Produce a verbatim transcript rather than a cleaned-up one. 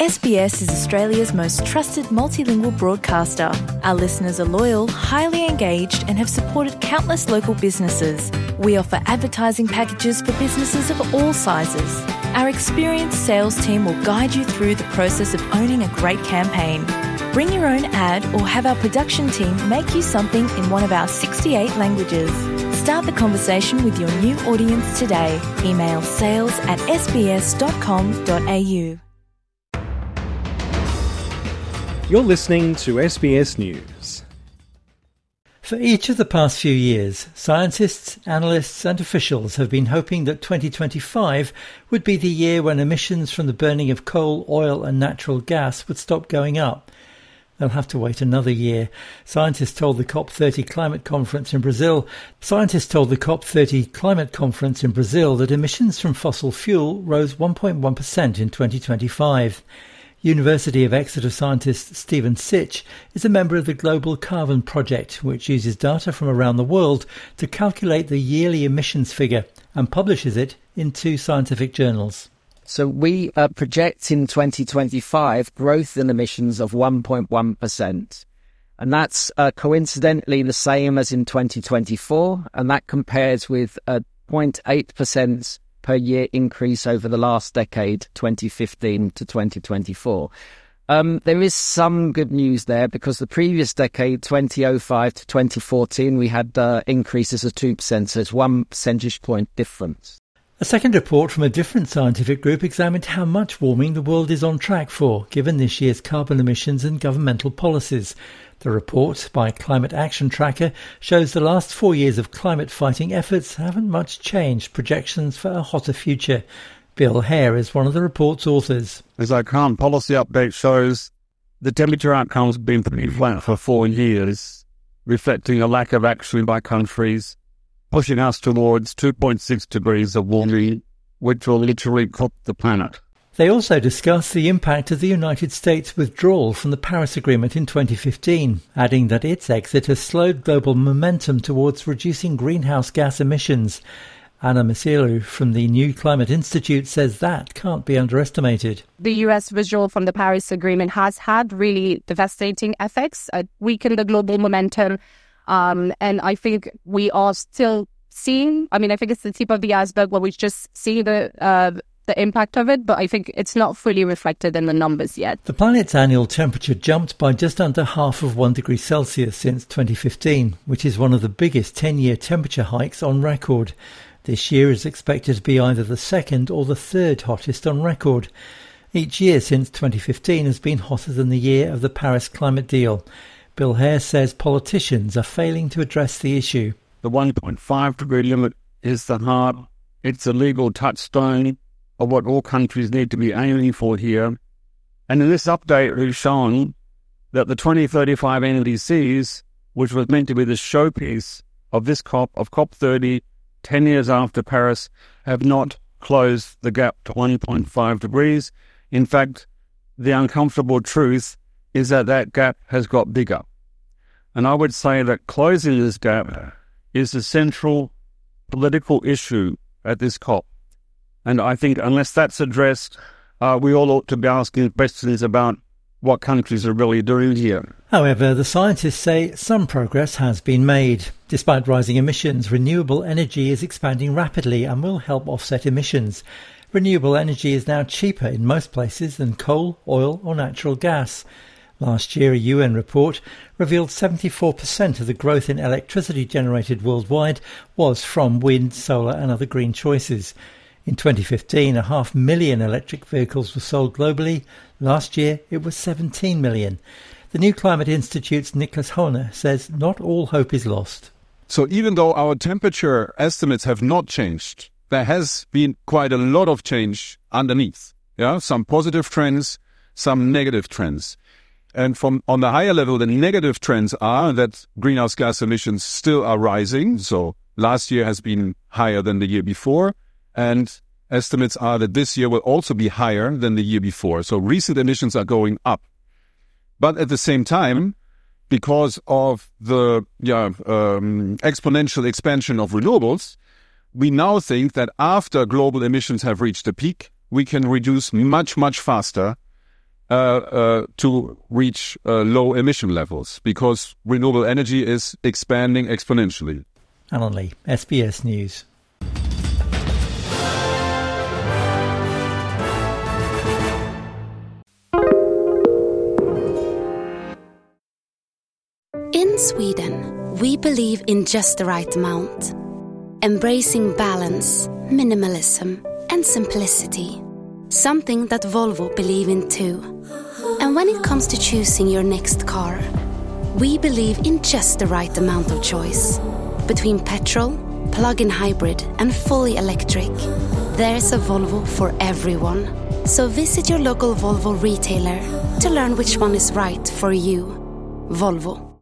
S B S is Australia's most trusted multilingual broadcaster. Our listeners are loyal, highly engaged and have supported countless local businesses. We offer advertising packages for businesses of all sizes. Our experienced sales team will guide you through the process of owning a great campaign. Bring your own ad or have our production team make you something in one of our sixty-eight languages. Start the conversation with your new audience today. Email sales at s b s dot com dot a u. You're listening to S B S News. For each of the past few years, scientists, analysts and officials have been hoping that twenty twenty-five would be the year when emissions from the burning of coal, oil and natural gas would stop going up. They'll have to wait another year. Scientists told the COP thirty climate conference in Brazil. Scientists told the COP thirty climate conference in Brazil that emissions from fossil fuel rose one point one percent in twenty twenty-five. University of Exeter scientist Stephen Sitch is a member of the Global Carbon Project, which uses data from around the world to calculate the yearly emissions figure and publishes it in two scientific journals. So we uh, project in twenty twenty-five growth in emissions of one point one percent. And that's uh, coincidentally the same as in twenty twenty-four, and that compares with a zero point eight percent per year increase over the last decade, twenty fifteen to twenty twenty-four. Um, there is some good news there because the previous decade, twenty oh five to twenty fourteen, we had uh, increases of two percent, so it's one percentage point difference. A second report from a different scientific group examined how much warming the world is on track for, given this year's carbon emissions and governmental policies. The report, by Climate Action Tracker, shows the last four years of climate-fighting efforts haven't much changed projections for a hotter future. Bill Hare is one of the report's authors. As our current policy update shows, the temperature outcomes have been pretty flat for four years, reflecting a lack of action by countries, pushing us towards two point six degrees of warming, which will literally cook the planet. They also discuss the impact of the United States' withdrawal from the Paris Agreement in twenty fifteen, adding that its exit has slowed global momentum towards reducing greenhouse gas emissions. Anna Masielu from the New Climate Institute says that can't be underestimated. The U S withdrawal from the Paris Agreement has had really devastating effects, uh, weakened the global momentum, um, and I think we are still seeing, I mean, I think it's the tip of the iceberg where we just see the uh, the impact of it, but I think it's not fully reflected in the numbers yet. The planet's annual temperature jumped by just under half of one degree Celsius since twenty fifteen, which is one of the biggest ten-year temperature hikes on record. This year is expected to be either the second or the third hottest on record. Each year since twenty fifteen has been hotter than the year of the Paris climate deal. Bill Hare says politicians are failing to address the issue. The one point five degree limit is the hard, it's a legal touchstone of what all countries need to be aiming for here. And in this update, we've shown that the twenty thirty-five N D Cs, which was meant to be the showpiece of this COP, of COP thirty, ten years after Paris, have not closed the gap to one point five degrees. In fact, the uncomfortable truth is that that gap has got bigger. And I would say that closing this gap is the central political issue at this COP. And I think unless that's addressed, uh, we all ought to be asking questions about what countries are really doing here. However, the scientists say some progress has been made. Despite rising emissions, renewable energy is expanding rapidly and will help offset emissions. Renewable energy is now cheaper in most places than coal, oil or natural gas. Last year, a U N report revealed seventy-four percent of the growth in electricity generated worldwide was from wind, solar and other green choices. In twenty fifteen, a half million electric vehicles were sold globally. Last year, it was seventeen million. The New Climate Institute's Nicholas Horner says not all hope is lost. So even though our temperature estimates have not changed, there has been quite a lot of change underneath. Yeah, some positive trends, some negative trends. And from on the higher level, the negative trends are that greenhouse gas emissions still are rising. So last year has been higher than the year before. And estimates are that this year will also be higher than the year before. So recent emissions are going up. But at the same time, because of the yeah, um, exponential expansion of renewables, we now think that after global emissions have reached a peak, we can reduce much, much faster uh, uh, to reach uh, low emission levels, because renewable energy is expanding exponentially. Alan Lee, S B S News. In Sweden, we believe in just the right amount, embracing balance, minimalism, and simplicity. Something that Volvo believe in too. And when it comes to choosing your next car, we believe in just the right amount of choice. Between petrol, plug-in hybrid, and fully electric, there's a Volvo for everyone. So visit your local Volvo retailer to learn which one is right for you. Volvo.